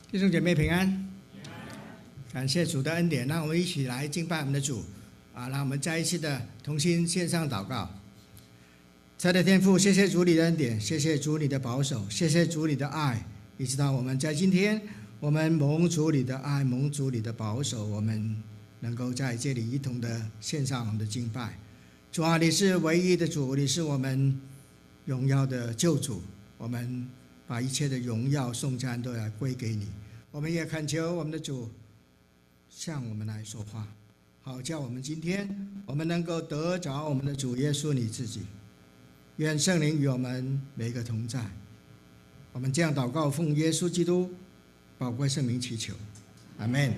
弟兄姐妹平安，感谢主的恩典，让我们一起来敬拜我们的主让我们再一次的同心线上祷告。亲爱的天父，谢谢主你的恩典，谢谢主你的保守，谢谢主你的爱，一直到我们在今天，我们蒙主你的爱，蒙主你的保守，我们能够在这里一同的献上我们的敬拜。主啊，你是唯一的主，你是我们荣耀的救主，我们把一切的荣耀颂赞都来归给你。我们也恳求我们的主向我们来说话，好叫我们今天我们能够得着我们的主耶稣你自己。愿圣灵与我们每一个同在。我们这样祷告，奉耶稣基督宝贵圣名祈求，阿们。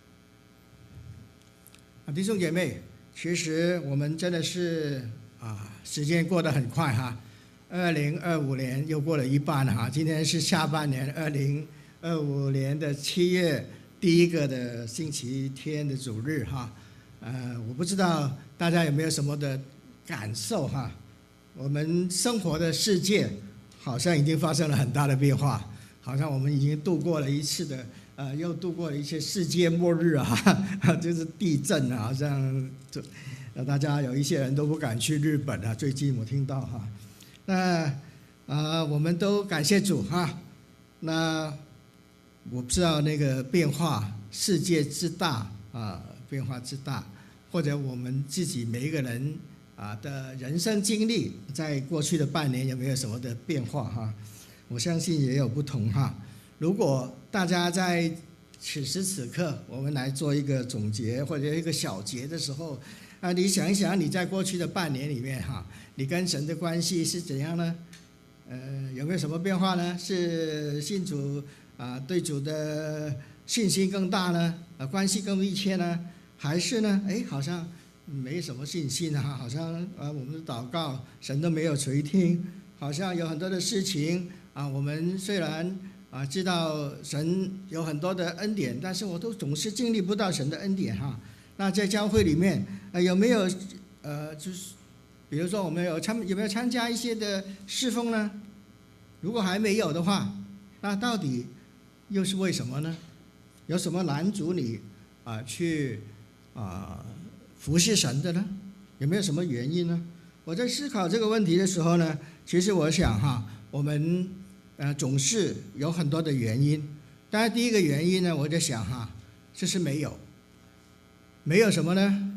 弟兄姐妹，其实我们真的是时间过得很快2025年又过了一半了今天是下半年2025年的7月第一个的星期天的主日我不知道大家有没有什么的感受我们生活的世界好像已经发生了很大的变化，好像我们已经度过了一次的又度过了一些世界末日就是地震好像大家有一些人都不敢去日本最近我听到那我们都感谢主那我不知道那个变化世界之大变化之大，或者我们自己每一个人的人生经历在过去的半年有没有什么的变化我相信也有不同如果大家在此时此刻我们来做一个总结或者一个小结的时候你想一想你在过去的半年里面你跟神的关系是怎样呢？有没有什么变化呢？是信主对主的信心更大呢？关系更密切呢？还是呢好像没什么信心好像我们的祷告神都没有垂听，好像有很多的事情我们虽然知道神有很多的恩典，但是我都总是经历不到神的恩典那在教会里面有没有就是比如说我们有没有参加一些的侍奉呢？如果还没有的话，那到底又是为什么呢？有什么拦阻你去服侍神的呢？有没有什么原因呢？我在思考这个问题的时候呢，其实我想我们总是有很多的原因。当然第一个原因呢，我在想就是没有什么呢？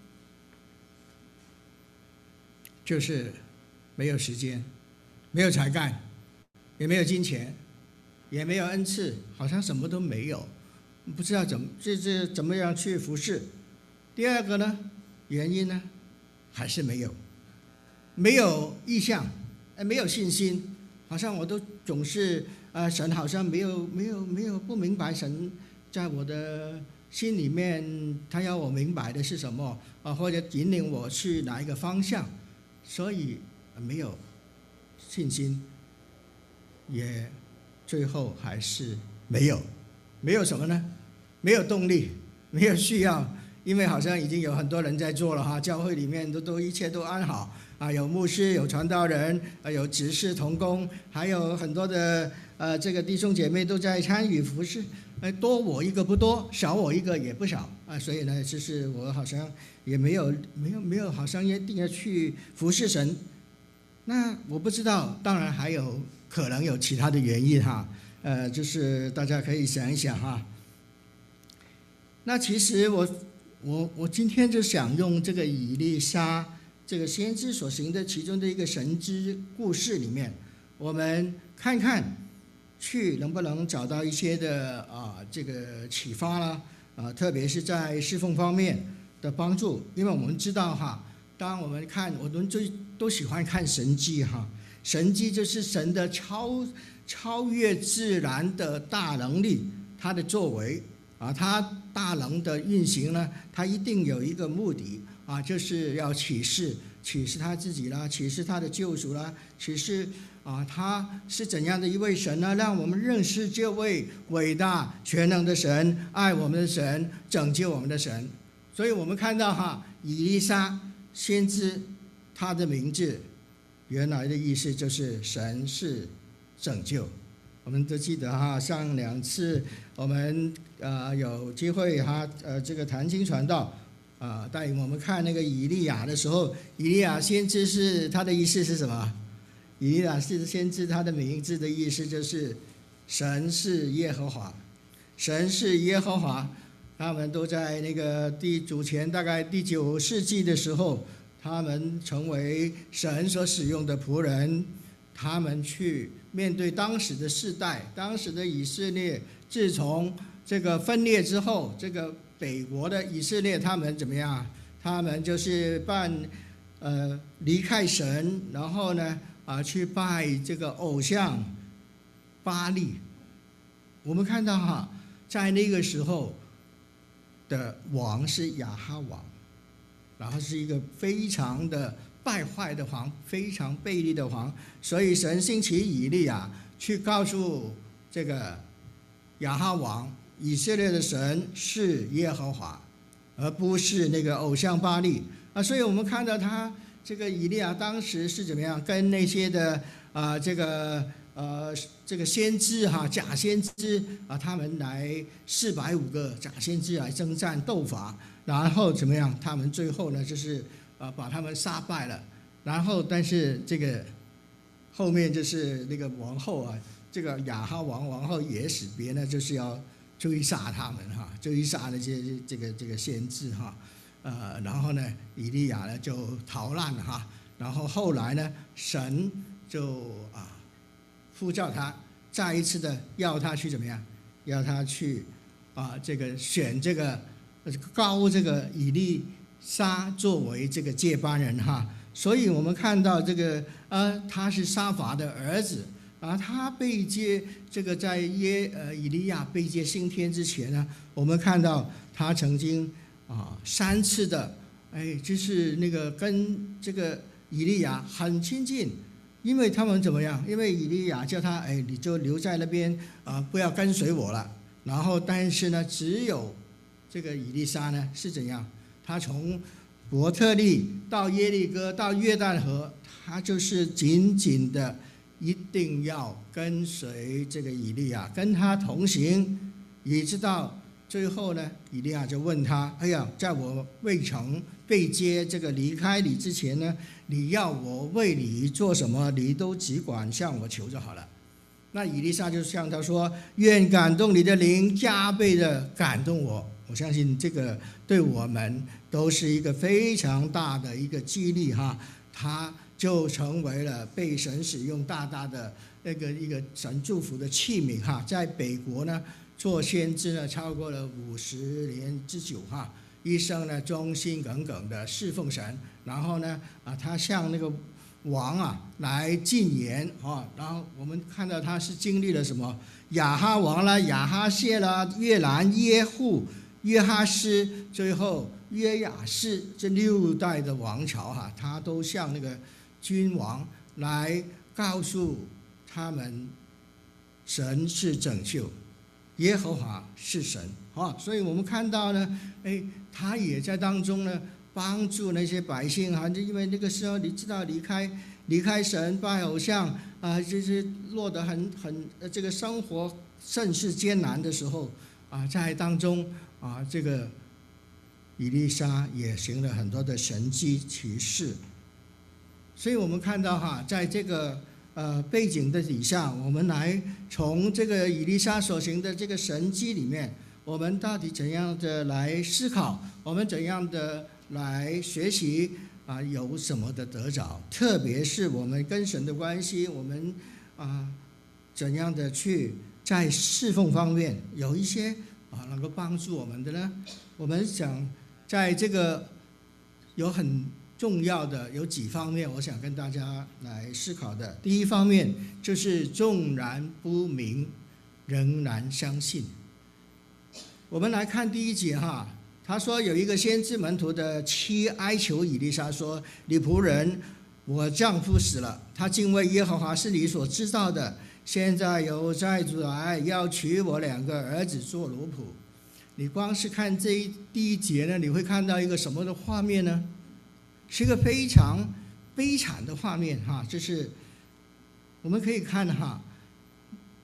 就是没有时间，没有才干，也没有金钱，也没有恩赐，好像什么都没有，不知道怎么样去服侍。第二个呢，原因呢，还是没有意向，没有信心，好像我都总是神好像没有不明白神在我的心里面他要我明白的是什么或者引领我去哪一个方向，所以没有信心，也最后还是没有什么呢？没有动力，没有需要，因为好像已经有很多人在做了教会里面都一切都安好有牧师，有传道人，有执事同工，还有很多的这个弟兄姐妹都在参与服事，多我一个不多，少我一个也不少所以呢，就是我好像也没有好像一定要去服侍神。那我不知道，当然还有可能有其他的原因就是大家可以想一想那其实我今天就想用这个以利沙这个先知所行的其中的一个神之故事里面，我们看看去能不能找到一些的这个启发啦特别是在侍奉方面的帮助。因为我们知道当我们看，我们都喜欢看神迹神迹就是神的超越自然的大能力，他的作为他大能的运行呢，他一定有一个目的就是要启示他自己啦，启示他的救赎啦，启示他是怎样的一位神呢？让我们认识这位伟大全能的神，爱我们的神，拯救我们的神。所以我们看到以利沙先知，他的名字原来的意思就是神是拯救， 我们都记得哈，上2次我们有机会哈这个谈经传道带领我们看那个以利亚的时候，以利亚先知是他的意思是什么？以利亚是先知，他的名字的意思就是神是耶和华，神是耶和华。他们都在那个主前大概第9世纪的时候，他们成为神所使用的仆人，他们去面对当时的世代，当时的以色列自从这个分裂之后，这个北国的以色列他们怎么样？他们就是离开神，然后呢去拜这个偶像巴力。我们看到哈，在那个时候的王是亚哈王，然后是一个非常的败坏的王，非常悖逆的王，所以神兴起以利亚去告诉这个亚哈王，以色列的神是耶和华，而不是那个偶像巴力所以我们看到他这个以利亚当时是怎么样跟那些的这个先知假先知他们来450个假先知来征战斗法，然后怎么样？他们最后呢就是把他们杀败了，然后但是这个后面就是那个王后这个亚哈王后也使别呢就是要追杀他们追杀那些这个先知然后呢以利亚呢就逃难了然后后来呢神就呼召他，再一次的要他去怎么样？要他去这个选这个高这个以利沙作为这个接班人所以我们看到这个他是沙法的儿子他被接这个在以利亚被接升天之前呢，我们看到他曾经3次的就是那个跟这个以利亚很亲近。因为他们怎么样？因为以利亚叫他你就留在那边不要跟随我了。然后但是呢，只有这个以利沙呢是怎样？他从伯特利到耶利哥到约旦河，他就是紧紧的一定要跟随这个以利亚，跟他同行，以直到最后呢，以利亚就问他：在我未曾被接这个离开你之前呢，你要我为你做什么，你都只管向我求就好了。那以利沙就向他说：愿感动你的灵加倍的感动我。我相信这个对我们都是一个非常大的一个激励他就成为了被神使用大大的一个神祝福的器皿在北国呢做先知呢超过了50年之久一生呢忠心耿耿的侍奉神，然后呢他向那个王来进言然后我们看到他是经历了什么？亚哈王啦、亚哈谢啦、约兰、耶户、约哈斯，最后约雅士，这6代的王朝他都向那个君王来告诉他们，神是拯救，耶和华是神所以我们看到呢他也在当中呢帮助那些百姓因为那个时候你知道离开神拜偶像就是落得很这个生活甚是艰难的时候在当中这个以利沙也行了很多的神迹奇事。所以我们看到在这个背景的底下，我们来从这个以利沙所行的这个神迹里面，我们到底怎样的来思考，我们怎样的来学习有什么的得着？特别是我们跟神的关系，我们怎样的去在侍奉方面有一些能够帮助我们的呢？我们想在这个有很重要的有几方面，我想跟大家来思考的。第一方面就是纵然不明，仍然相信。我们来看第1节他说有一个先知门徒的妻哀求以利沙说：你仆人我丈夫死了，他敬畏耶和华是你所知道的，现在有债主来要娶我2个儿子做奴仆。你光是看第1节呢，你会看到一个什么的画面呢？是一个非常悲惨的画面就是我们可以看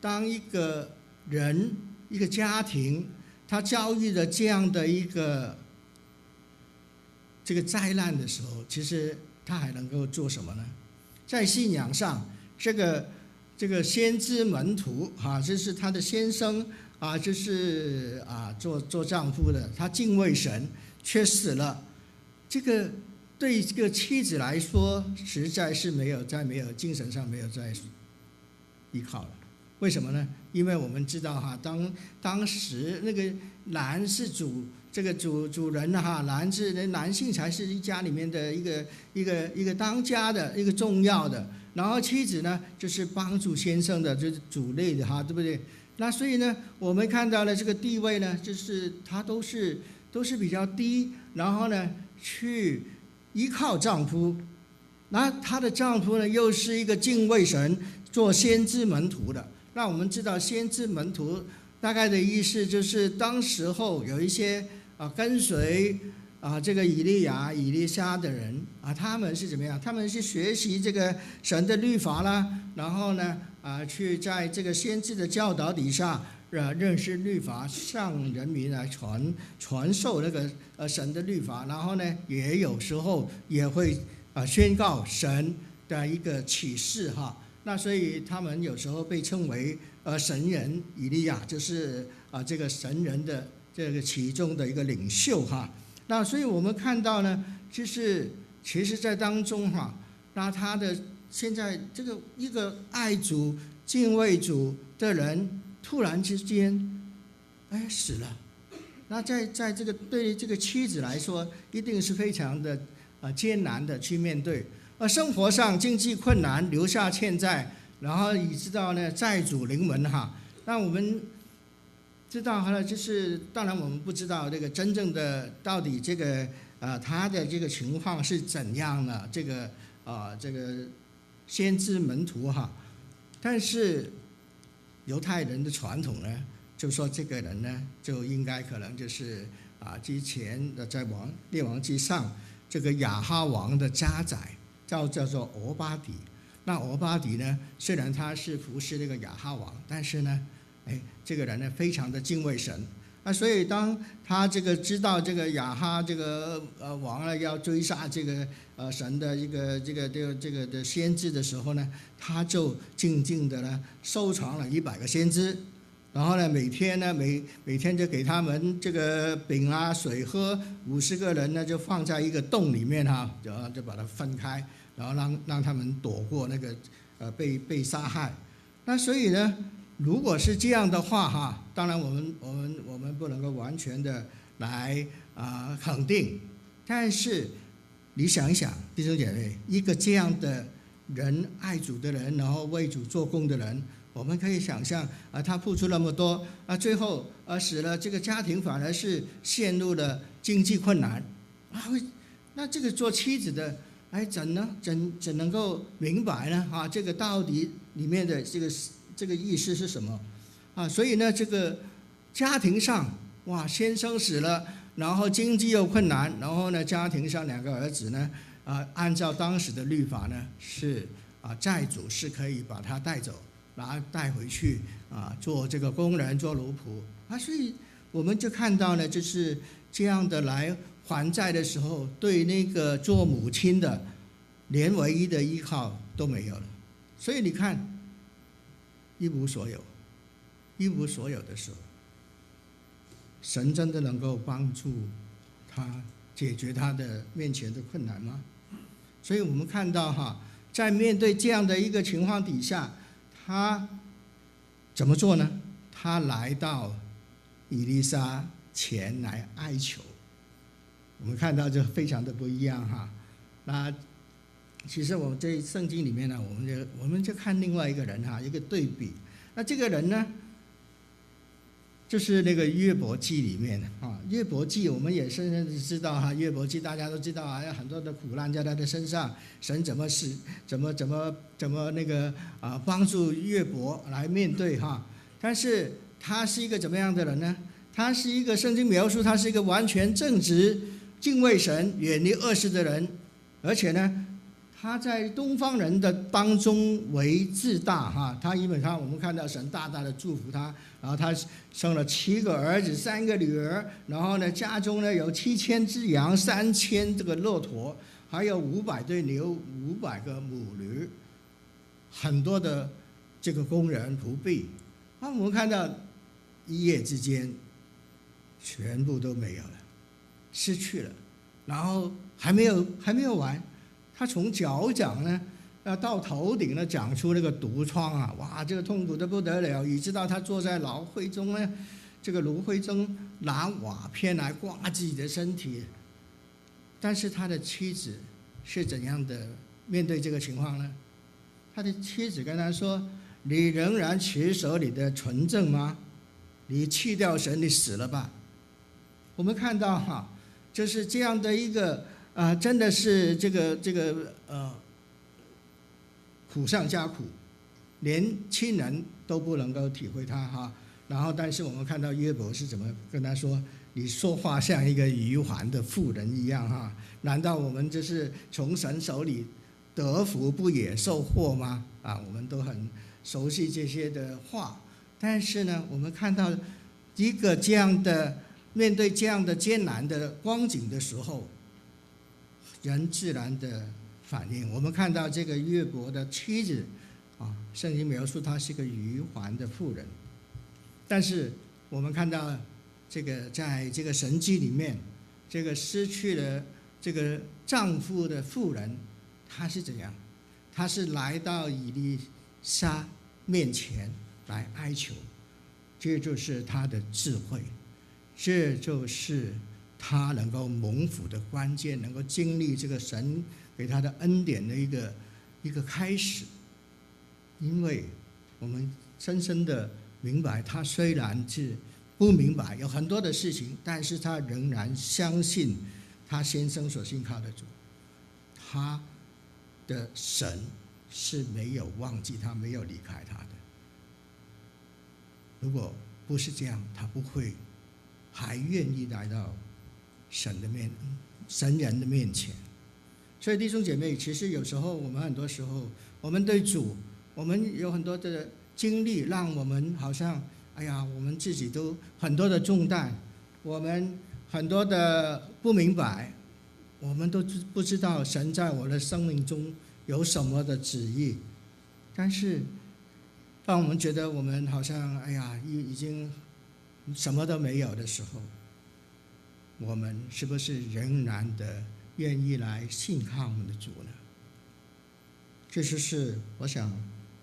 当一个人、一个家庭，他遭遇了这样的一个这个灾难的时候，其实他还能够做什么呢？在信仰上，这个先知门徒这是他的先生就是做丈夫的，他敬畏神，却死了。这个对这个妻子来说，实在是没有精神上没有再依靠了。为什么呢？因为我们知道当时那个男是主人男性才是家里面的一个当家的一个重要的，然后妻子呢就是帮助先生的，就是主内的对不对？那所以呢，我们看到了这个地位呢，就是他都是比较低，然后呢去依靠丈夫，那她的丈夫呢又是一个敬畏神、做先知门徒的。那我们知道先知门徒大概的意思就是当时候有一些跟随这个以利亚、以利沙的人他们是怎么样？他们是学习这个神的律法啦，然后呢去在这个先知的教导底下认识律法，向人民来传授那个神的律法，然后呢也有时候也会宣告神的一个启示那所以他们有时候被称为神人以利亚，就是这个神人的这个其中的一个领袖那所以我们看到呢，就是其实在当中那他的现在这个一个爱主、敬畏主的人，突然之间死了。那在这个对这个妻子来说，一定是非常的艰难的去面对。生活上经济困难，留下欠债，然后你知道呢，债主临门那我们知道就是当然我们不知道这个真正的到底这个他的这个情况是怎样的，这个先知门徒但是犹太人的传统呢，就说这个人呢就应该可能就是之前在列王记上这个亚哈王的家宰。叫做俄巴底。那俄巴底呢，虽然他是服侍那个亚哈王，但是呢这个人呢非常的敬畏神。那所以当他这个知道这个亚哈这个王要追杀这个神的一个这个的先知的时候呢，他就静静的呢收藏了100个先知，然后呢每天就给他们这个饼水喝，50个人呢就放在一个洞里面就把它分开，然后让他们躲过那个被杀害。那所以呢，如果是这样的话当然我们不能够完全的来肯定，但是你想一想，弟兄姐妹，一个这样的人，爱主的人，然后为主做工的人，我们可以想象他付出那么多最后使了这个家庭反而是陷入了经济困难那这个做妻子的怎能够明白呢这个到底里面的这个意思是什么所以呢这个家庭上先生死了，然后经济又困难，然后呢家庭上2个儿子呢按照当时的律法呢是债主是可以把他带走，然后带回去做这个工人，做奴仆所以我们就看到呢，就是这样的来还债的时候，对那个做母亲的连唯一的依靠都没有了。所以你看，一无所有的时候，神真的能够帮助他解决他的面前的困难吗？所以我们看到在面对这样的一个情况底下，他怎么做呢？他来到以利沙前来哀求。我们看到就非常的不一样那其实我们在圣经里面呢，我们就看另外一个人一个对比。那这个人呢，就是那个约伯记里面约伯记我们也是知道约伯记大家都知道有很多的苦难在他的身上，神怎么那个帮助约伯来面对但是他是一个怎么样的人呢？他是一个圣经描述他是一个完全正直、敬畏神、远离恶事的人，而且呢他在东方人的当中为至大哈，他因为我们看到神大大的祝福他，然后他生了7个儿子3个女儿，然后呢家中呢有7000只羊，3000这个骆驼，还有500对牛，500个母驴，很多的这个工人仆婢。我们看到一夜之间全部都没有了，失去了，然后还没有完。他从脚掌呢，到头顶呢，长出那个毒疮啊！哇，这个痛苦的不得了，以致到他坐在牢会中呢，这个炉灰中拿瓦片来刮自己的身体。但是他的妻子是怎样的面对这个情况呢？他的妻子跟他说：“你仍然持守你的纯正吗？你弃掉神，你死了吧？”我们看到就是这样的一个。真的是这个苦上加苦，连亲人都不能够体会他然后，但是我们看到约伯是怎么跟他说：“你说话像一个愚顽的妇人一样难道我们就是从神手里得福，不也受祸吗？”我们都很熟悉这些的话。但是呢，我们看到一个这样的面对这样的艰难的光景的时候，人自然的反应。我们看到这个约伯的妻子圣经描述她是个愚顽的妇人，但是我们看到这个在这个神迹里面，这个失去了这个丈夫的妇人，她是怎样？她是来到以利沙面前来哀求，这就是她的智慧，这就是他能够蒙福的关键，能够经历这个神给他的恩典的一个开始。因为我们深深的明白，他虽然是不明白有很多的事情，但是他仍然相信他先生所信靠的主，他的神是没有忘记他，没有离开他的。如果不是这样，他不会还愿意来到神人的面前。所以弟兄姐妹，其实有时候很多时候我们对主，我们有很多的经历，让我们好像我们自己都很多的重担，我们很多的不明白，我们都不知道神在我的生命中有什么的旨意。但是当我们觉得我们好像已经什么都没有的时候，我们是不是仍然的愿意来信靠我们的主呢？这就是我想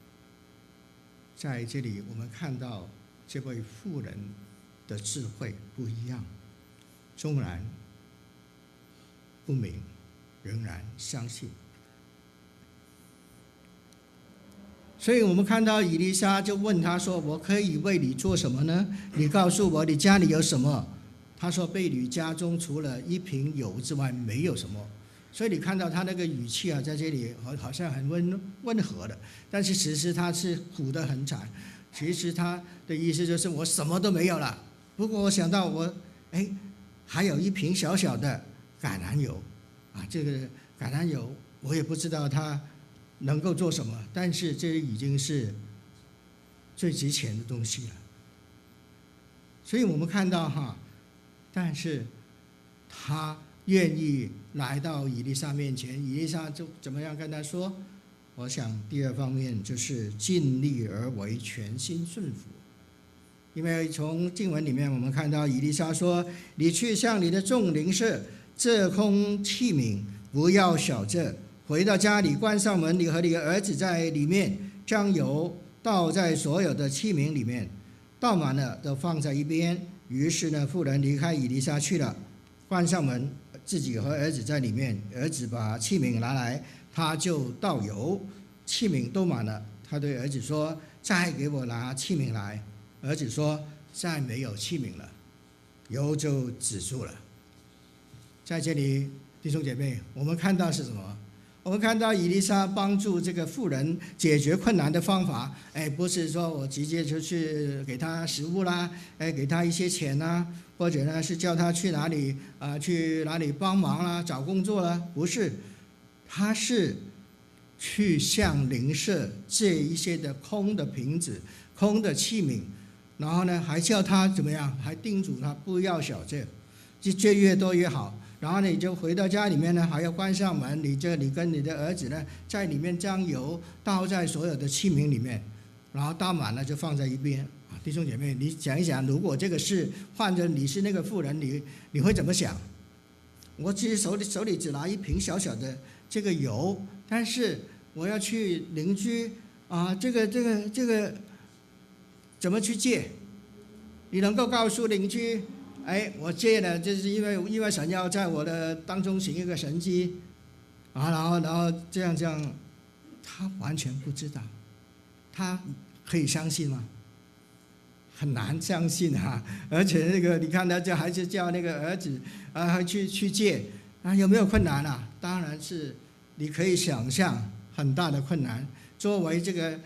在这里我们看到这位妇人的智慧不一样，纵然不明，仍然相信。所以我们看到以利沙就问他说：“我可以为你做什么呢？你告诉我，你家里有什么？”他说：“婢女家中除了1瓶油之外，没有什么。”所以你看到他那个语气在这里好像很温和的，但是其实他是苦得很惨。其实他的意思就是我什么都没有了。不过我想到我还有1瓶小小的橄榄油这个橄榄油我也不知道它能够做什么，但是这已经是最值钱的东西了。所以我们看到但是他愿意来到以利沙面前，以利沙就怎么样跟他说？我想第二方面就是尽力而为，全心顺服。因为从经文里面我们看到以利沙说：“你去向你的众邻舍这空器皿，不要小这，回到家里关上门，你和你的儿子在里面，将油倒在所有的器皿里面，倒满了都放在一边。”于是呢，妇人离开以利沙去了，关上门，自己和儿子在里面。儿子把器皿拿来，他就倒油，器皿都满了。他对儿子说：“再给我拿器皿来。”儿子说：“再没有器皿了。”油就止住了。在这里，弟兄姐妹，我们看到是什么？我们看到以利沙帮助这个妇人解决困难的方法，不是说我直接就去给她食物啦，给她一些钱啦，或者呢是叫她去哪里帮忙啦，找工作啦，不是，他是去向邻舍借一些的空的瓶子、空的器皿，然后呢，还叫他怎么样？还叮嘱他不要小借，借越多越好。然后呢，你就回到家里面呢，还要关上门，你跟你的儿子呢，在里面将油倒在所有的器皿里面，然后倒满了就放在一边。弟兄姐妹，你想一想，如果这个事换着你是那个妇人，你会怎么想？我其实手里只拿一瓶小小的这个油，但是我要去邻居这个怎么去借？你能够告诉邻居，我借了，就是因为神要在我的当中行一个神迹然后这样，他完全不知道，他可以相信吗？很难相信而且那个你看他还是叫那个儿子去借有没有困难当然是你可以想象很大的困难。作为这个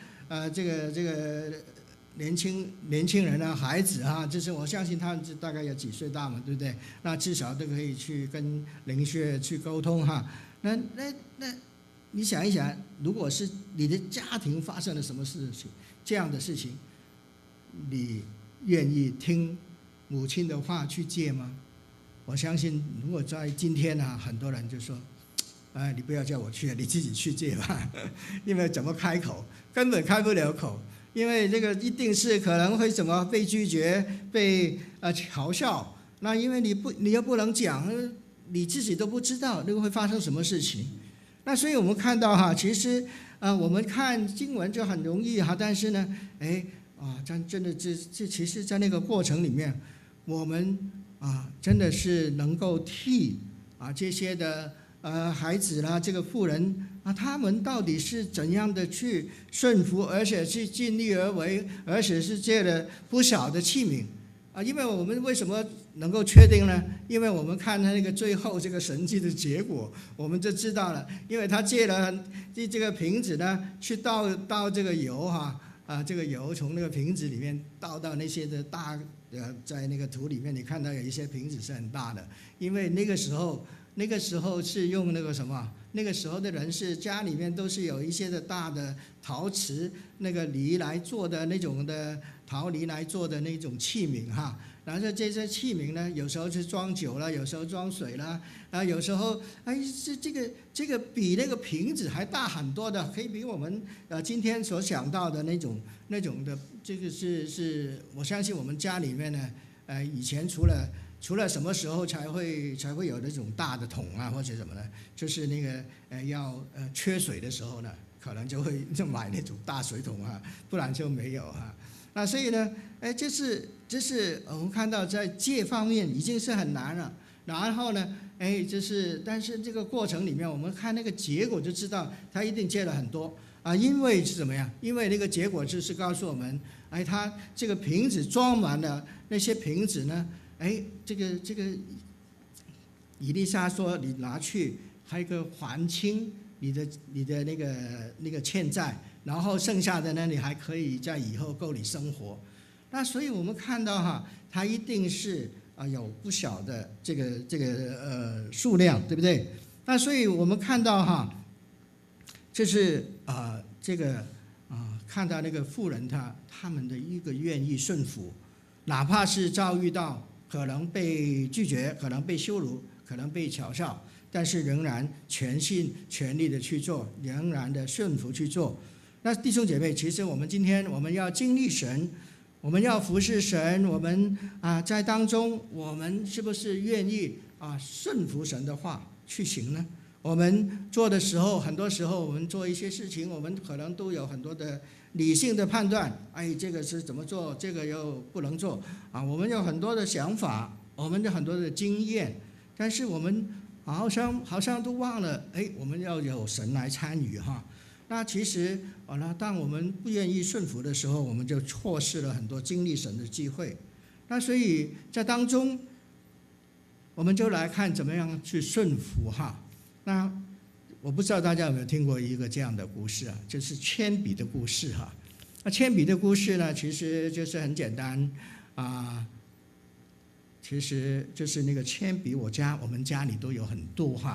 年轻人孩子就是我相信他们大概有几岁大嘛，对不对？那至少都可以去跟邻居去沟通那你想一想，如果是你的家庭发生了什么事情，这样的事情，你愿意听母亲的话去借吗？我相信，如果在今天很多人就说：“你不要叫我去，你自己去借吧。”因为怎么开口，根本开不了口，因为这个一定是可能会怎么被拒绝、被嘲笑。那因为你又不能讲，你自己都不知道那个会发生什么事情。那所以我们看到其实我们看经文就很容易但是呢，真的这其实在那个过程里面，我们真的是能够替这些的孩子啦，这个妇人他们到底是怎样的去顺服，而且是尽力而为，而且是借了不少的器皿因为我们为什么能够确定呢？因为我们看他那个最后这个神迹的结果，我们就知道了。因为他借了这个瓶子呢，去倒这个油这个油从那个瓶子里面倒到那些的大在那个图里面，你看到有一些瓶子是很大的，因为那个时候是用那个什么？那个时候的人是家里面都是有一些的大的陶瓷那个泥来做的那种的陶泥来做的那种器皿然后这些器皿呢，有时候是装酒了，有时候装水了有时候这个比那个瓶子还大很多的，可以比我们今天所想到的那种的，这个是我相信我们家里面呢以前除了什么时候才会有那种大的桶或者什么呢？就是那个要缺水的时候呢，可能就会买那种大水桶不然就没有那所以呢，这是我们看到在借方面已经是很难了。然后呢，但是这个过程里面，我们看那个结果就知道，他一定借了很多因为是怎么样？因为那个结果就是告诉我们，他这个瓶子装满了那些瓶子呢。这个以利沙说，你拿去还有一个还清你的那个欠债，然后剩下的呢，你还可以在以后够你生活。那所以我们看到它一定是有不小的这个数量，对不对？那所以我们看到就是这个看到那个妇人他们的一个愿意顺服，哪怕是遭遇到可能被拒绝，可能被羞辱，可能被嘲笑，但是仍然全心全力的去做，仍然的顺服去做。那弟兄姐妹，其实我们今天我们要经历神，我们要服侍神，我们在当中，我们是不是愿意顺服神的话去行呢？我们做的时候，很多时候我们做一些事情，我们可能都有很多的理性的判断，这个是怎么做，这个又不能做我们有很多的想法，我们有很多的经验，但是我们好像都忘了，我们要有神来参与那其实当我们不愿意顺服的时候，我们就错失了很多经历神的机会。那所以在当中，我们就来看怎么样去顺服那我不知道大家有没有听过一个这样的故事就是铅笔的故事那铅笔的故事呢，其实就是很简单其实就是那个铅笔，我们家里都有很多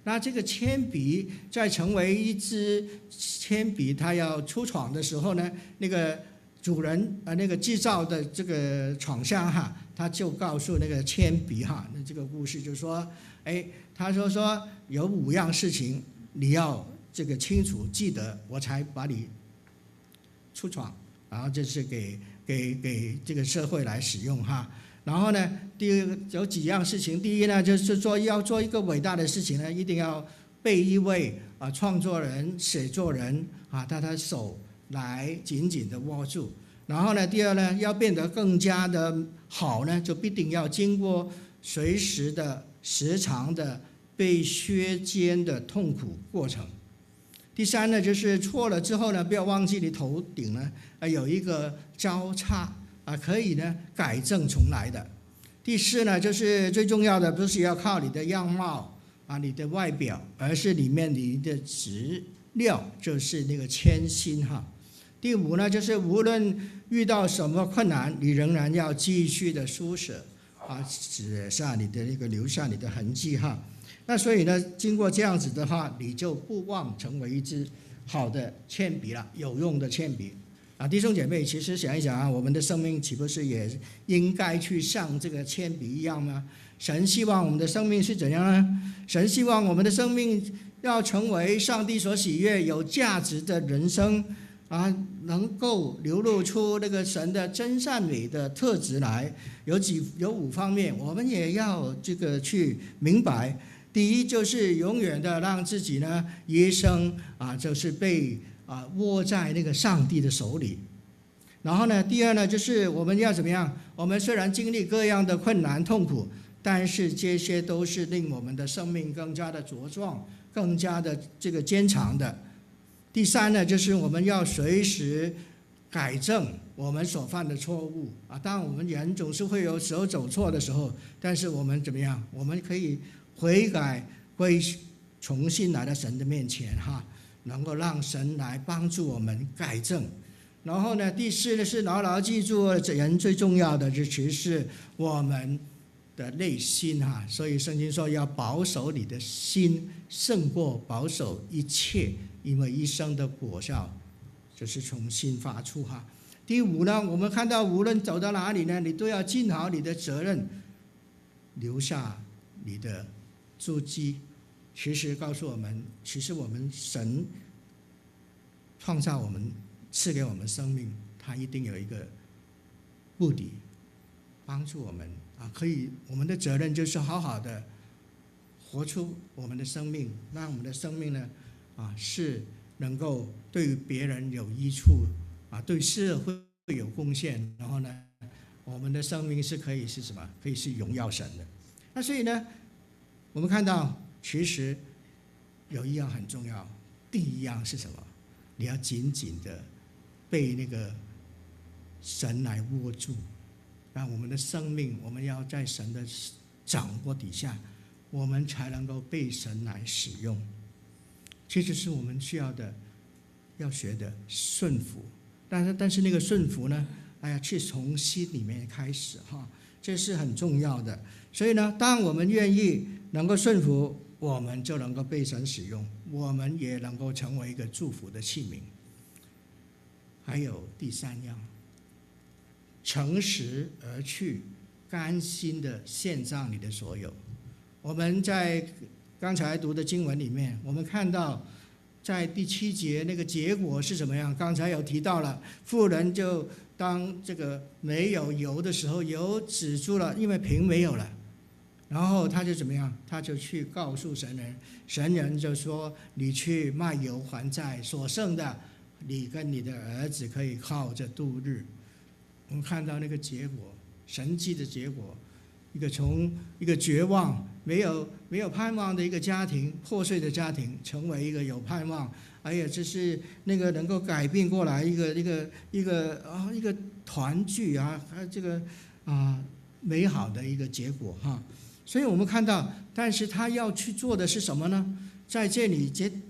那这个铅笔在成为一支铅笔，它要出厂的时候呢，那个主人那个制造的这个厂商哈，他就告诉那个铅笔哈，那这个故事就说，他说有5样事情你要这个清楚记得，我才把你出厂，然后这是给这个社会来使用哈。然后呢，有几样事情，第一呢，就是要做一个伟大的事情呢，一定要被一位创作人、写作人他的手来紧紧的握住。然后呢，第二呢，要变得更加的好呢，就必定要经过随时的、时常的被削尖的痛苦过程。第三呢，就是错了之后呢，不要忘记你头顶呢有一个交叉可以呢改正重来的。第四呢，就是最重要的不是要靠你的样貌你的外表，而是里面你的质料，就是那个谦心哈。第五呢，就是无论遇到什么困难，你仍然要继续的书写写下你的那个留下你的痕迹哈。那所以呢，经过这样子的话，你就不忘成为一支好的铅笔了，有用的铅笔弟兄姐妹，其实想一想我们的生命岂不是也应该去像这个铅笔一样吗？神希望我们的生命是怎样呢？神希望我们的生命要成为上帝所喜悦、有价值的人生能够流露出那个神的真善美的特质来。有5方面，我们也要这个去明白。第一，就是永远的让自己呢一生就是被握在那个上帝的手里。然后呢，第二呢，就是我们要怎么样？我们虽然经历各样的困难痛苦，但是这些都是令我们的生命更加的茁壮，更加的这个坚强的。第三呢，就是我们要随时改正我们所犯的错误当然我们人总是会有时候走错的时候，但是我们怎么样？我们可以悔改，重新来到神的面前能够让神来帮助我们改正。然后呢，第四呢，是牢牢记住人最重要的其实是我们的内心所以圣经说要保守你的心胜过保守一切，因为一生的果效就是从心发出第五呢，我们看到无论走到哪里呢，你都要尽好你的责任，留下你的足迹。其实告诉我们，其实我们神创造我们，赐给我们生命，他一定有一个目的，帮助我们可以，我们的责任就是好好的活出我们的生命，让我们的生命呢是能够对别人有益处对社会有贡献。然后呢，我们的生命是可以是什么？可以是荣耀神的。那所以呢，我们看到其实有一样很重要，第一样是什么？你要紧紧的被那个神来握住，让我们的生命，我们要在神的掌握底下，我们才能够被神来使用。其实是我们需要的，要学的顺服。但是那个顺服呢，去从心里面开始这是很重要的。所以呢，当我们愿意能够顺服，我们就能够被神使用，我们也能够成为一个祝福的器皿。还有第三样，诚实而去，甘心的献上你的所有。我们在刚才读的经文里面，我们看到在第7节那个结果是什么样？刚才有提到了，妇人就当这个没有油的时候，油止住了，因为瓶没有了，然后他就怎么样？他就去告诉神人，神人就说：“你去卖油还债，所剩的，你跟你的儿子可以靠着度日。”我们看到那个结果，神迹的结果，从一个绝望、没有盼望的一个家庭，破碎的家庭，成为一个有盼望，这是那个能够改变过来一个团聚这个美好的一个结果所以我们看到，但是他要去做的是什么呢？在这里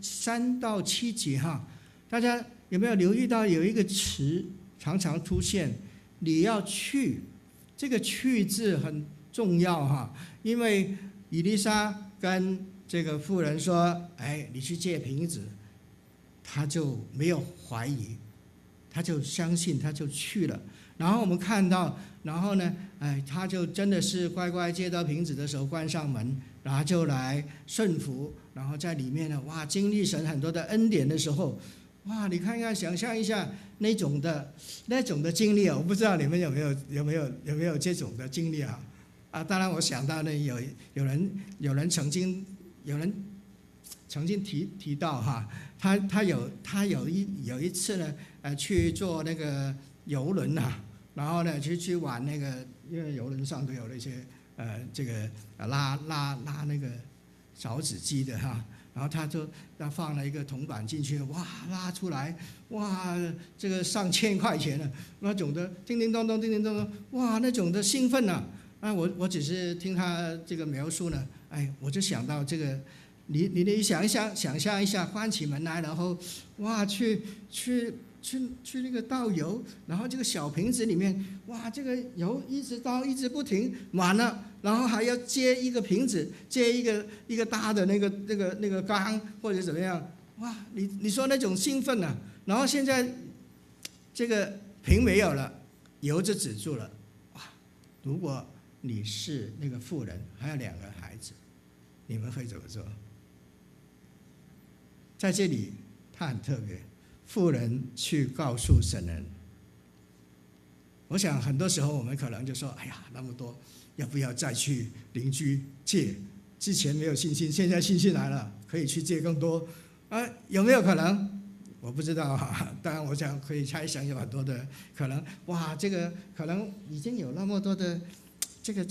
3到7节大家有没有留意到有一个词常常出现？你要去，这个去字很重要因为以利沙跟这个妇人说：“哎，你去借瓶子。”他就没有怀疑，他就相信，他就去了。然后我们看到，然后呢，哎，他就真的是乖乖接到瓶子的时候关上门，然后就来顺服，然后在里面呢，哇，经历神很多的恩典的时候，哇，你看看，想象一下那种的经历啊！我不知道你们有没有这种的经历啊？啊，当然我想到呢，有人曾经提到哈，他有一次呢，去坐那个游轮呐，然后呢去玩那个，因为游轮上都有那些这个拉那个勺子机的哈，然后他放了一个铜板进去，哇，拉出来，哇，这个上千块钱呢，那种的叮叮咚咚叮叮咚咚，哇，那种的兴奋呐！我只是听他这个描述呢，哎，我就想到这个。你想象一下，关起门来，然后哇，去那个倒油，然后这个小瓶子里面，哇，这个油一直倒一直不停，满了，然后还要接一个瓶子，接一个大的那个缸或者怎么样，哇，你说那种兴奋啊！然后现在这个瓶没有了，油就止住了，哇！如果你是那个妇人，还有2个孩子，你们会怎么做？在这里，他很特别，妇人去告诉神人。我想很多时候我们可能就说：“哎呀，那么多，要不要再去邻居借？之前没有信心，现在信心来了，可以去借更多。”有没有可能？我不知道啊。当然，我想可以猜想有很多的可能。哇，这个可能已经有那么多的这个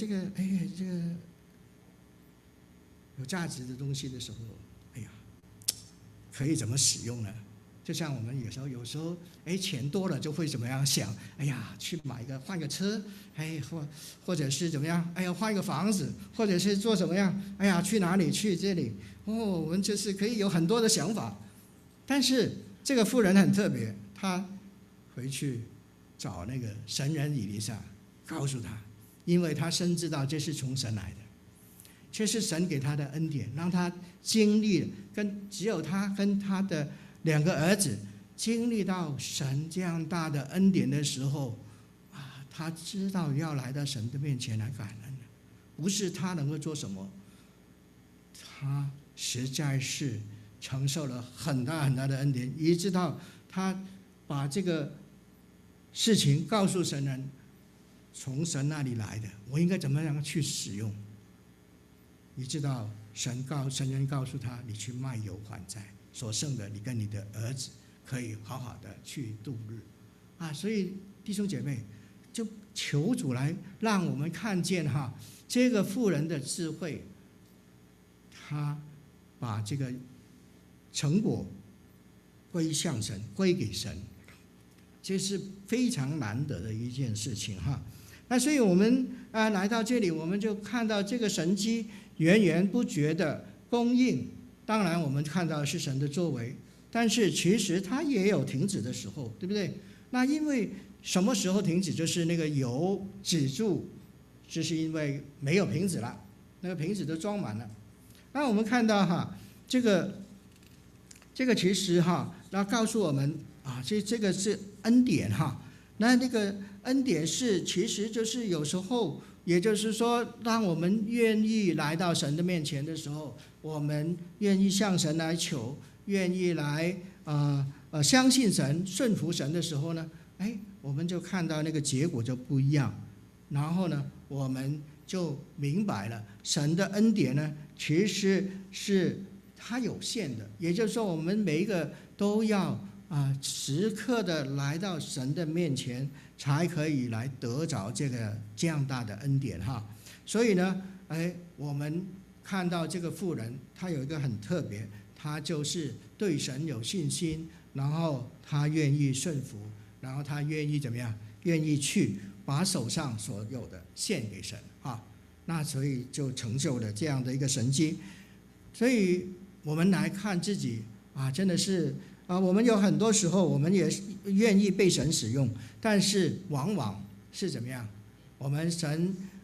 有价值的东西的时候，哎呀。可以怎么使用呢？就像我们有时候，哎，钱多了就会怎么样想？哎呀，去换个车，哎，或者是怎么样？哎呀，换一个房子，或者是做什么样？哎呀，去哪里？去这里？哦，我们就是可以有很多的想法。但是这个妇人很特别，她回去找那个神人以利沙，告诉他，因为他深知道这是从神来的。这是神给他的恩典，让他经历只有他跟他的2个儿子经历到神这样大的恩典的时候，他知道要来到神的面前来感恩，不是他能够做什么，他实在是承受了很大很大的恩典，以致到他把这个事情告诉神人，从神那里来的，我应该怎么样去使用。你知道神人告诉他，你去卖油还债，所剩的你跟你的儿子可以好好的去度日所以弟兄姐妹，就求主来让我们看见这个妇人的智慧，他把这个成果归向神，归给神，这是非常难得的一件事情那所以我们来到这里，我们就看到这个神迹源源不绝的供应。当然我们看到是神的作为，但是其实它也有停止的时候，对不对？那因为什么时候停止？就是那个油止住，就是因为没有瓶子了，那个瓶子都装满了。那我们看到这个其实那告诉我们这个是恩典那个恩典其实就是有时候，也就是说，当我们愿意来到神的面前的时候，我们愿意向神来求，愿意来相信神、顺服神的时候呢，我们就看到那个结果就不一样。然后呢，我们就明白了神的恩典呢，其实是它有限的，也就是说，我们每一个都要时刻的来到神的面前，才可以来得着这样大的恩典所以呢，我们看到这个妇人，她有一个很特别，她就是对神有信心，然后她愿意顺服，然后她愿意怎么样？愿意去把手上所有的献给神那所以就成就了这样的一个神迹。所以我们来看自己真的是我们有很多时候我们也愿意被神使用，但是往往是怎么样？我们神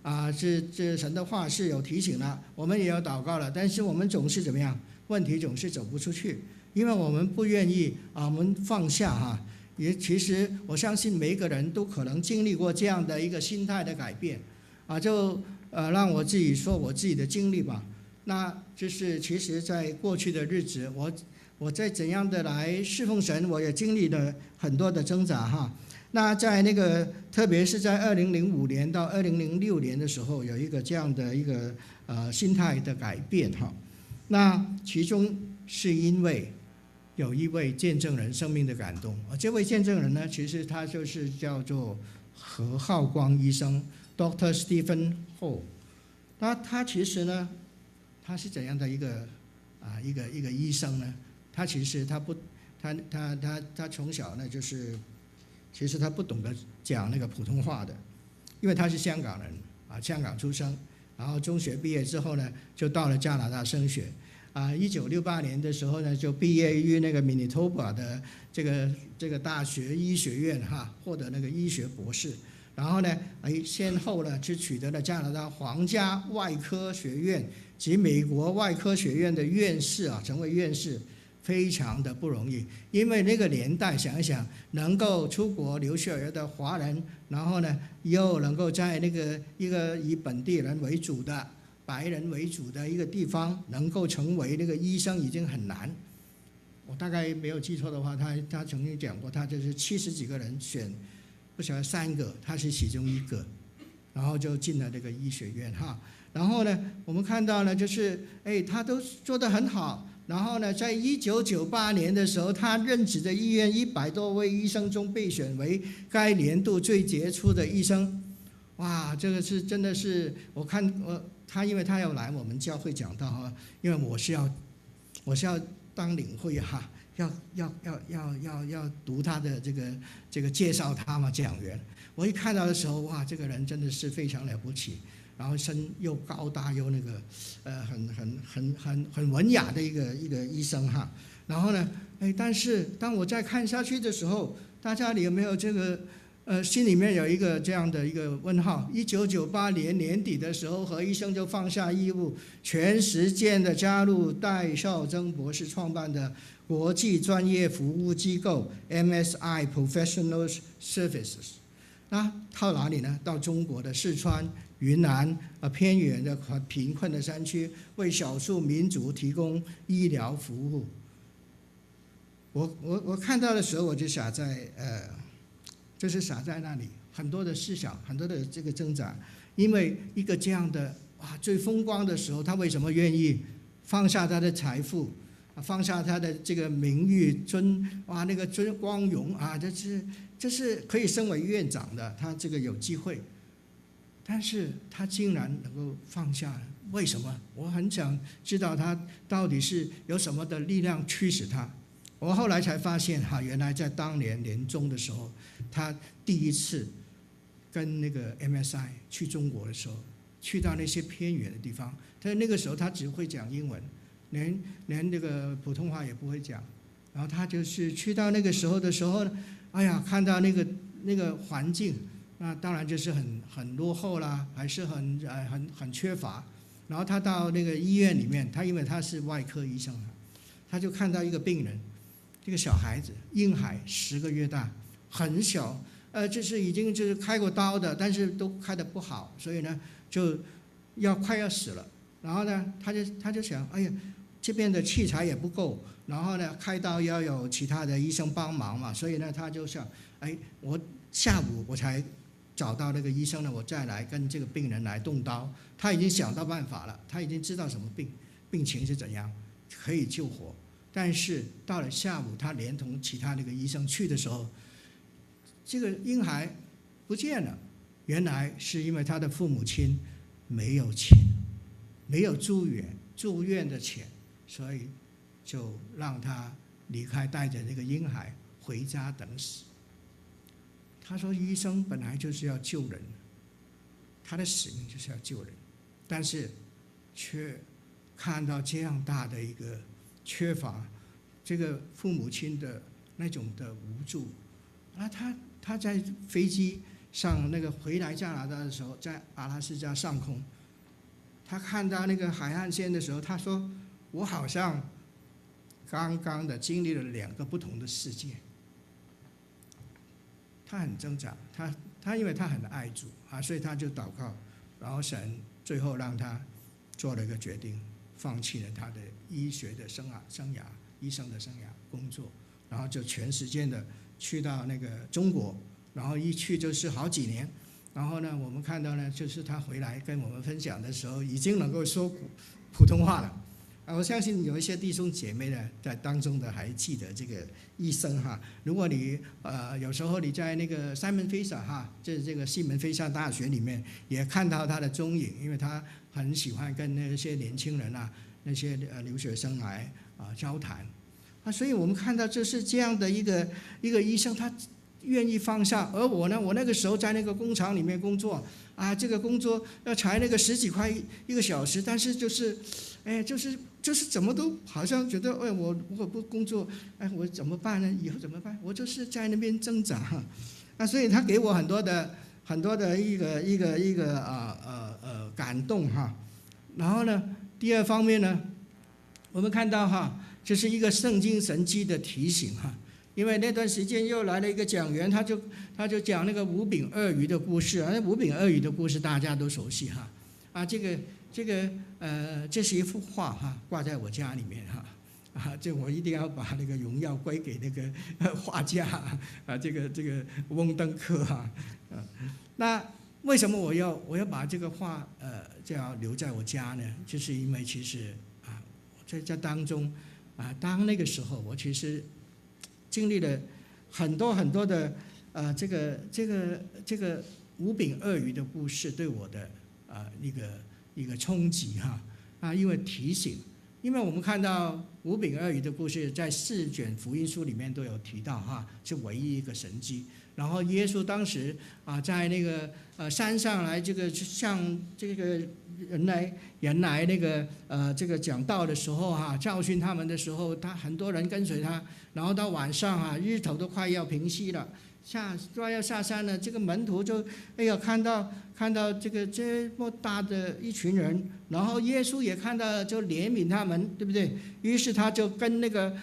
这神的话是有提醒了，我们也有祷告了，但是我们总是怎么样？问题总是走不出去，因为我们不愿意我们放下也其实我相信每一个人都可能经历过这样的一个心态的改变就让我自己说我自己的经历吧。那就是其实在过去的日子，我在怎样的来侍奉神，我也经历了很多的挣扎那在那个特别是在2005年到2006年的时候，有一个这样的一个心态的改变那其中是因为有一位见证人生命的感动这位见证人呢，其实他就是叫做何浩光医生 Dr. Stephen Ho。 他其实呢，他是怎样的一个医生呢？他其实他从小呢就是其实他不懂得讲那个普通话的，因为他是香港人香港出生，然后中学毕业之后呢，就到了加拿大升学1968年的时候呢，就毕业于那个 Manitoba 的这个大学医学院获得那个医学博士，然后呢先后呢就取得了加拿大皇家外科学院及美国外科学院的院士成为院士非常的不容易，因为那个年代想一想，能够出国留学的华人，然后呢又能够在那个一个以本地人为主的白人为主的一个地方，能够成为那个医生已经很难。我大概没有记错的话，他曾经讲过，他就是70几个人选，不晓得3个，他是其中1个，然后就进了这个医学院然后呢，我们看到呢，就是他都做得很好。然后呢，在1998年的时候，他任职的医院100多位医生中被选为该年度最杰出的医生。哇，这个是真的是我看因为他要来我们教会讲道因为我是要当领会要读他的这个介绍他嘛讲员。我一看到的时候，哇，这个人真的是非常了不起。然后身又高大又那个很文雅的一个医生然后呢但是当我再看下去的时候，大家有没有这个心里面有一个这样的一个问号？1998年年底的时候，何医生就放下义务，全时间的加入戴绍曾博士创办的国际专业服务机构 MSI Professional Services。那到哪里呢？到中国的四川、云南偏远的贫困的山区，为少数民族提供医疗服务。我看到的时候，我就傻在就是傻在那里，很多的思想，很多的这个挣扎。因为一个这样的最风光的时候，他为什么愿意放下他的财富，放下他的这个名誉那个光荣这是可以升为院长的，他这个有机会，但是他竟然能够放下了，为什么？我很想知道他到底是有什么的力量驱使他。我后来才发现原来在当年年中的时候，他第一次跟那个 MSI 去中国的时候，去到那些偏远的地方，但那个时候他只会讲英文，连那个普通话也不会讲。然后他就是去到那个时候的时候，看到那个环境，那当然就是很落后啦，还是很缺乏。然后他到那个医院里面，因为他是外科医生，他就看到一个病人，这个小孩子婴孩10个月大，很小，就是已经就是开过刀的，但是都开得不好，所以呢就快要死了。然后呢他就想，这边的器材也不够，然后呢开刀要有其他的医生帮忙嘛，所以呢他就想，我下午我才找到那个医生呢，我再来跟这个病人来动刀。他已经想到办法了，他已经知道什么病情是怎样可以救活。但是到了下午，他连同其他那个医生去的时候，这个婴孩不见了。原来是因为他的父母亲没有钱，没有住院的钱，所以就让他离开，带着那个婴孩回家等死。他说医生本来就是要救人，他的使命就是要救人，但是却看到这样大的一个缺乏，这个父母亲的那种的无助。他在飞机上那个回来加拿大的时候，在阿拉斯加上空，他看到那个海岸线的时候，他说：“我好像刚刚的经历了2个不同的世界。”他很挣扎，他因为他很爱主啊，所以他就祷告，然后神最后让他做了一个决定，放弃了他的医学的生涯、医生的生涯工作，然后就全时间的去到那个中国，然后一去就是好几年。然后呢，我们看到呢，就是他回来跟我们分享的时候，已经能够说普通话了。我相信有一些弟兄姐妹呢，在当中的还记得这个医生哈。如果你有时候你在那个西门菲萨哈，这个西门菲萨大学里面也看到他的踪影，因为他很喜欢跟那些年轻人啊、那些留学生来交谈啊，所以我们看到就是这样的一个医生，他愿意放下。而我呢，我那个时候在那个工厂里面工作啊，这个工作要才那个10几块1个小时，但是就是怎么都好像觉得，我如果不工作，我怎么办呢？以后怎么办？我就是在那边挣扎啊，所以他给我很多的一个感动哈。然后呢，第二方面呢，我们看到哈，这是一个圣经神迹的提醒哈。因为那段时间又来了一个讲员，他就讲那个5饼2鱼的故事啊，那5饼2鱼的故事大家都熟悉哈。啊，这是一幅画哈，挂在我家里面哈。啊，这我一定要把那个荣耀归给那个画家啊，这个翁登科哈。那为什么我要把这个画就要留在我家呢？就是因为其实啊，在这当中啊，当那个时候我其实经历了很多的这个5饼2鱼的故事对我的一个冲击哈啊，因为提醒，因为我们看到5饼2鱼的故事在4卷福音书里面都有提到哈，是唯一一个神迹。然后耶稣当时在那个山上来这个向这个人来那个这个讲道的时候哈，教训他们的时候，他很多人跟随他。然后到晚上日头都快要平息了，快要下山了，这个门徒就看到这么大的一群人，然后耶稣也看到了，就怜悯他们，对不对？于是他就跟那个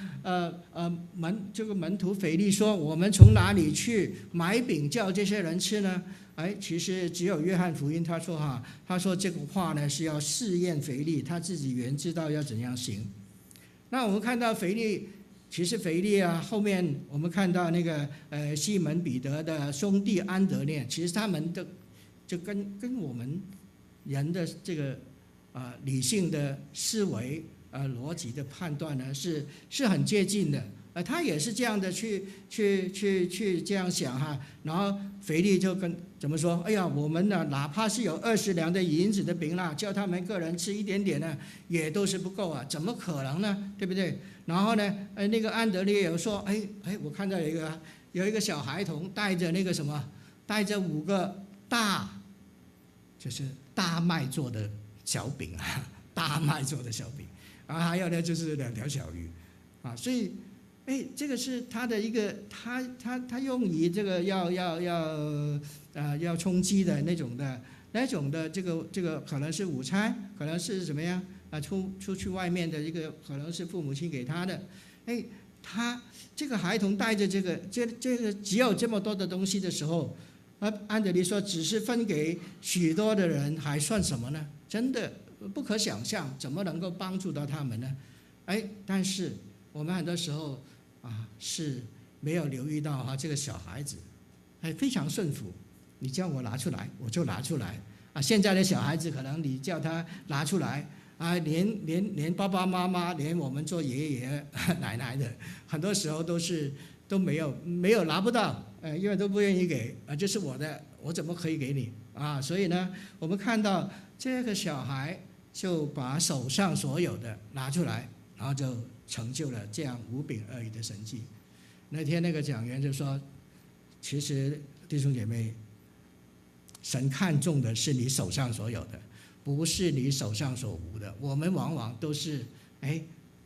门徒腓力说：“我们从哪里去买饼叫这些人吃呢？”其实只有约翰福音他说这个话呢是要试验腓力，他自己原知道要怎样行。那我们看到腓力。其实腓力后面我们看到那个西门彼得的兄弟安德烈，其实他们的就跟我们人的这个理性的思维逻辑的判断呢是很接近的。他也是这样的去这样想哈。然后腓力就怎么说？我们呢哪怕是有20两的银子的饼啦，叫他们个人吃一点点呢，也都是不够啊，怎么可能呢？对不对？然后呢，那个安德烈有说，我看到有一个小孩童带着那个什么，带着5个就是大麦做的小饼啊，大麦做的小饼还有呢就是2条小鱼所以这个是他的一个他用于这个要充饥的那种的这个可能是午餐，可能是怎么样？出去外面的一个可能是父母亲给他的，他这个孩童带着这个只有这么多的东西的时候，安德烈说只是分给许多的人还算什么呢？真的不可想象，怎么能够帮助到他们呢？但是我们很多时候是没有留意到这个小孩子非常顺服，你叫我拿出来我就拿出来现在的小孩子可能你叫他拿出来连爸爸妈妈，连我们做爷爷奶奶的，很多时候都没有拿不到，因为都不愿意给这是我的，我怎么可以给你所以呢，我们看到这个小孩就把手上所有的拿出来，然后就成就了这样5饼2鱼的神迹。那天那个讲员就说，其实弟兄姐妹，神看重的是你手上所有的，不是你手上所无的。我们往往都是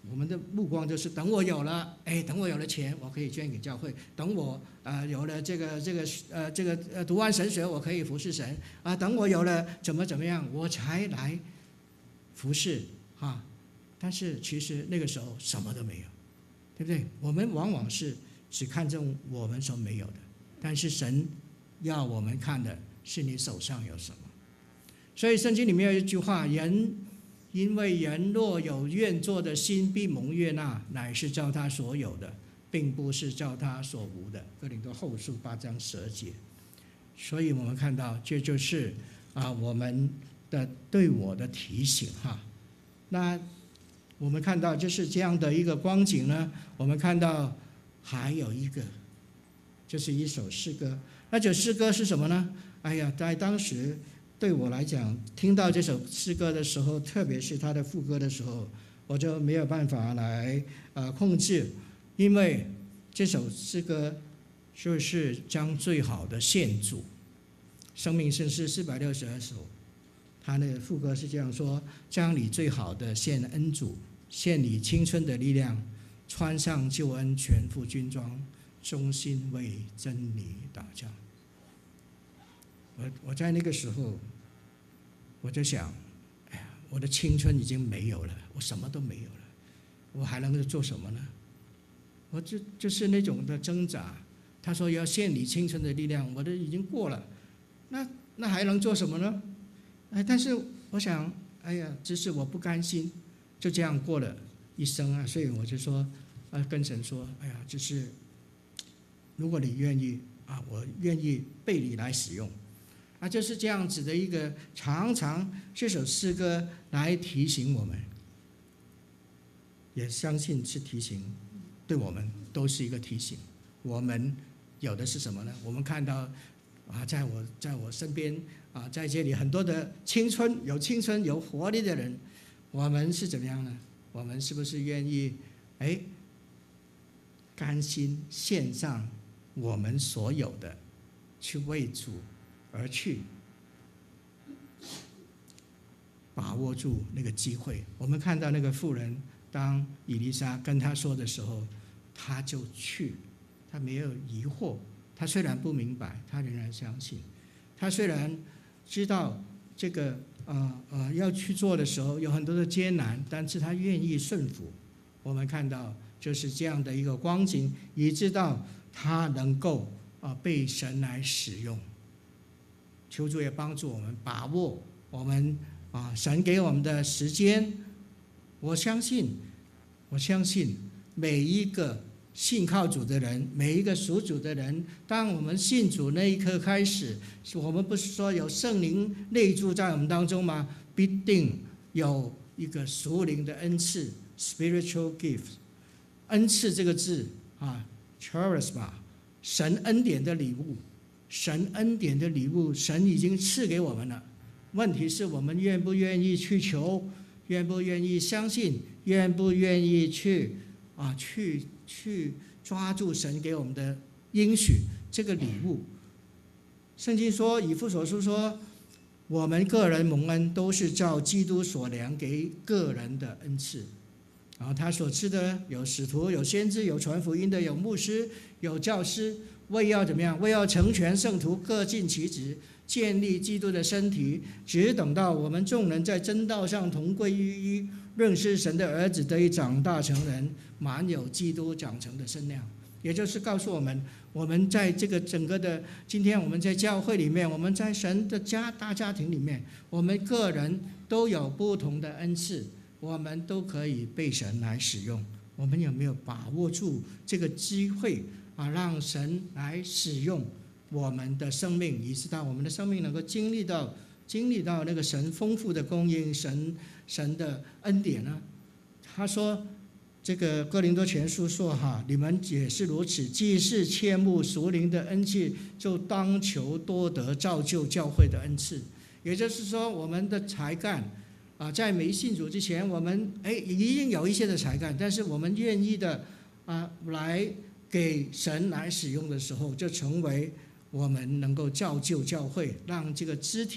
我们的目光就是等我有了，等我有了钱，我可以捐给教会；等我有了这个读完神学，我可以服侍神啊；等我有了怎么样，我才来服侍啊。但是其实那个时候什么都没有，对不对？我们往往是只看重我们所没有的，但是神要我们看的是你手上有什么。所以圣经里面有一句话，因为人若有愿做的心，必蒙悦纳，乃是照他所有的，并不是照他所无的。哥林多后书8章12节。所以我们看到这就是我们的对我的提醒哈。那我们看到就是这样的一个光景呢，我们看到还有一个就是一首诗歌。那这诗歌是什么呢？在当时对我来讲，听到这首诗歌的时候，特别是它的副歌的时候，我就没有办法来控制，因为这首诗歌就是将最好的献主。生命圣诗462首，它的副歌是这样说：将你最好的献恩主，献你青春的力量，穿上救恩全副军装，忠心为真理打仗。我在那个时候，我就想，我的青春已经没有了，我什么都没有了，我还能够做什么呢？我就是那种的挣扎。他说要献你青春的力量，我都已经过了，那还能做什么呢？但是我想，只是我不甘心，就这样过了一生啊。所以我就说，跟神说，就是如果你愿意我愿意被你来使用。就是这样子的一个，常常这首诗歌来提醒我们，也相信是提醒，对我们都是一个提醒。我们有的是什么呢？我们看到在我身边在这里很多的青春有活力的人，我们是怎么样呢？我们是不是愿意甘心献上我们所有的，去为主而去，把握住那个机会。我们看到那个妇人，当以利沙跟他说的时候，他就去，他没有疑惑。他虽然不明白，他仍然相信。他虽然知道这个要去做的时候有很多的艰难，但是他愿意顺服。我们看到就是这样的一个光景，以致到他能够被神来使用。求主也帮助我们把握我们神给我们的时间。我相信每一个信靠主的人，每一个属主的人，当我们信主那一刻开始，我们不是说有圣灵内住在我们当中吗？必定有一个属灵的恩赐 spiritual gift。 恩赐这个字charisma， 神恩典的礼物，神恩典的礼物，神已经赐给我们了。问题是我们愿不愿意去求，愿不愿意相信，愿不愿意去抓住神给我们的应许这个礼物。圣经说，以弗所书说，我们个人蒙恩都是照基督所量给个人的恩赐。然后他所赐的有使徒，有先知，有传福音的，有牧师，有教师，为要怎么样？为要成全圣徒，各尽其职，建立基督的身体，只等到我们众人在真道上同归于一，认识神的儿子，得以长大成人，满有基督长成的身量。也就是告诉我们，我们在这个整个的今天，我们在教会里面，我们在神的大家庭里面，我们个人都有不同的恩赐，我们都可以被神来使用。我们有没有把握住这个机会让神来使用我们的生命，以致到我们的生命能够经历到那个神丰富的供应，神的恩典呢？他说，这个哥林多前书说你们也是如此，既是切慕属灵的恩赐，就当求多得造就教会的恩赐。也就是说，我们的才干在没信主之前，我们已经有一些的才干，但是我们愿意的来给神来使用的时候，就成为我们能够造就教会，让这个肢体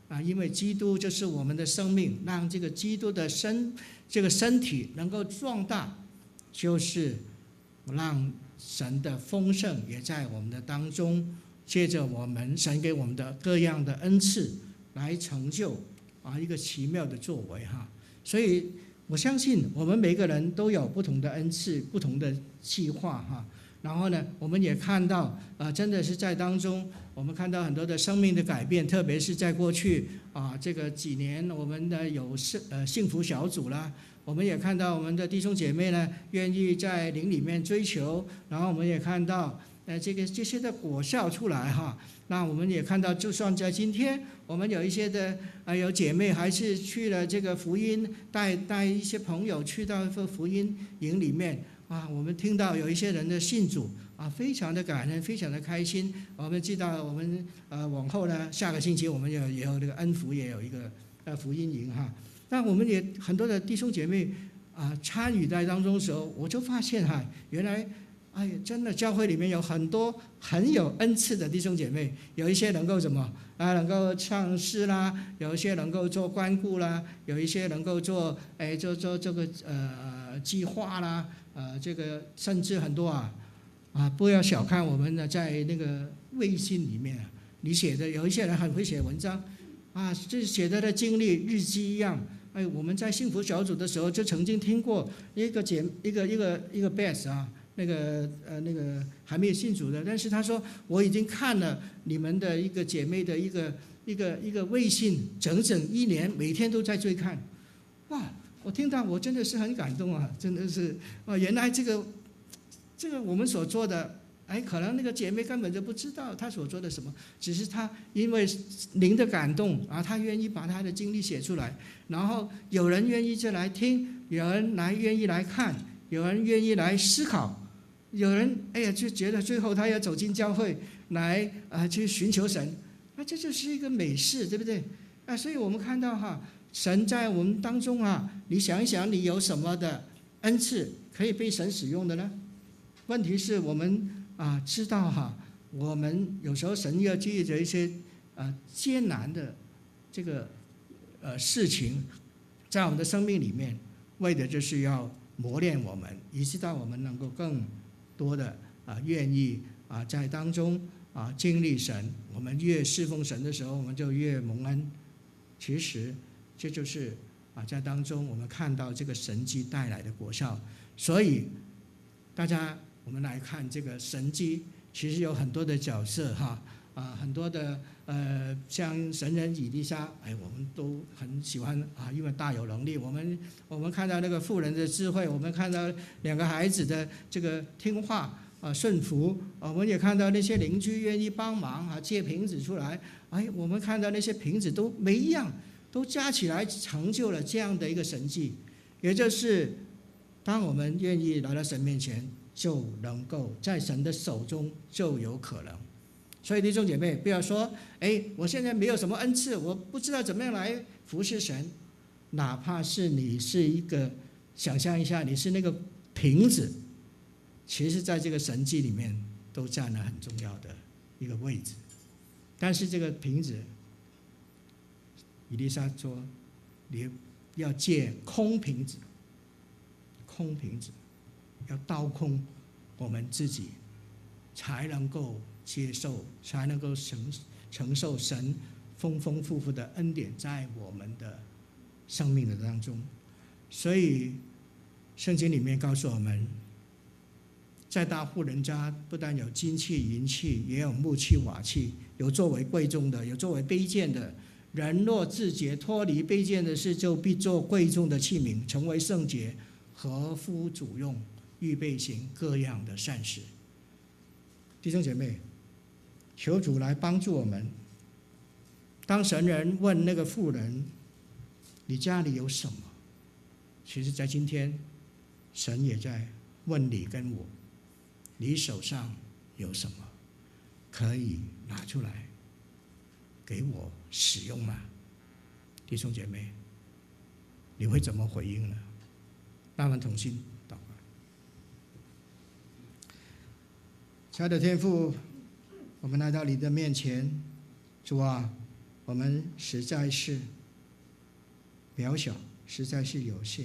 因为基督就是我们的生命，让这个基督的这个身体能够壮大，就是让神的丰盛也在我们的当中，借着我们神给我们的各样的恩赐来成就一个奇妙的作为所以我相信我们每个人都有不同的恩赐，不同的计划然后呢，我们也看到真的是在当中，我们看到很多的生命的改变，特别是在过去这个几年，我们的有幸福小组啦，我们也看到我们的弟兄姐妹呢，愿意在灵里面追求，然后我们也看到这些的果效出来那我们也看到，就算在今天，我们有一些的有姐妹还是去了这个福音，带一些朋友去到这个福音营里面我们听到有一些人的信主非常的感恩，非常的开心。我们知道我们往后呢，下个星期我们也有这个恩福也有一个福音营那我们也很多的弟兄姐妹参与在当中的时候，我就发现原来真的教会里面有很多很有恩赐的弟兄姐妹，有一些能够能够唱诗啦，有一些能够做关顾啦，有一些能够做这个计划啦，这个甚至很多不要小看我们呢，在那个微信里面你写的，有一些人很会写文章这写的经历日记一样。我们在幸福小组的时候就曾经听过一个Beth 那个还没有信主的，但是他说我已经看了你们的一个姐妹的一个微信整整1年，每天都在追看。我听到我真的是很感动真的是原来这个我们所做的可能那个姐妹根本就不知道她所做的什么，只是她因为灵的感动她愿意把她的经历写出来，然后有人愿意就来听，有人愿意来看，有人愿意来思考，有人就觉得最后他要走进教会来去寻求神，这就是一个美事，对不对所以我们看到神在我们当中你想一想，你有什么的恩赐可以被神使用的呢？问题是我们知道我们有时候神要借着一些艰难的这个事情在我们的生命里面，为的就是要磨练我们，以致到我们能够更多的愿意在当中经历神。我们越侍奉神的时候，我们就越蒙恩。其实这就是在当中我们看到这个神迹带来的果效。所以大家我们来看这个神迹，其实有很多的角色很多的像神人以利沙，我们都很喜欢因为大有能力。我们看到那个妇人的智慧，我们看到2个孩子的这个听话顺服，我们也看到那些邻居愿意帮忙借瓶子出来，我们看到那些瓶子都每一样都加起来成就了这样的一个神迹。也就是当我们愿意来到神面前，就能够在神的手中就有可能。所以弟兄姐妹，不要说我现在没有什么恩赐，我不知道怎么样来服侍神。哪怕是你是一个，想象一下你是那个瓶子，其实在这个神迹里面都占了很重要的一个位置。但是这个瓶子，以利沙说你要借空瓶子，要倒空我们自己，才能够接受，才能够承受神丰丰富富的恩典在我们的生命的当中。所以圣经里面告诉我们，在大户人家不但有金器银器，也有木器瓦器，有作为贵重的，有作为卑贱的。人若自洁，脱离卑贱的事，就必做贵重的器皿，成为圣洁，合乎主用，预备行各样的善事。弟兄姐妹，求主来帮助我们。当神人问那个妇人，你家里有什么？其实在今天，神也在问你跟我，你手上有什么可以拿出来给我使用吗？弟兄姐妹，你会怎么回应呢？让我们同心祷告。亲爱的天父，我们来到你的面前，主啊， 我们实在是渺小，实在是有限。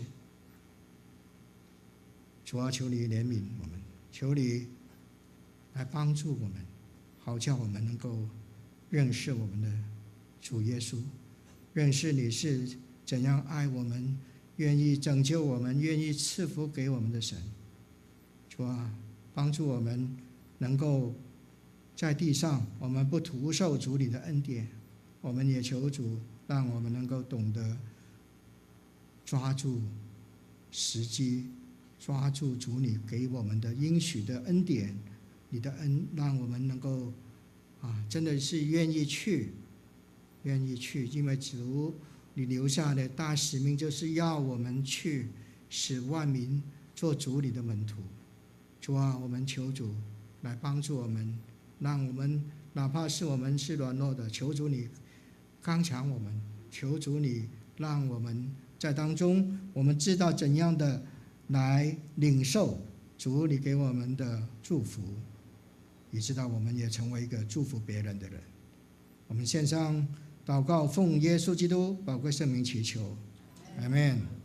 主啊，求你怜悯我们，求你来帮助我们，好叫我们能够认识我们的主耶稣，认识你是怎样爱我们，愿意拯救我们，愿意赐福给我们的神。主啊，帮助我们能够在地上，我们不徒受主你的恩典，我们也求主让我们能够懂得抓住时机，抓住主你给我们的应许的恩典，你的恩，让我们能够真的是愿意去，因为主你留下的大使命就是要我们去使万民做主你的门徒。主啊，我们求主来帮助我们，让我们哪怕是我们是软弱的，求主你刚强我们，求主你让我们在当中，我们知道怎样的来领受主你给我们的祝福，也知道我们也成为一个祝福别人的人。我们献上祷告，奉耶稣基督宝贵圣名祈求，阿们。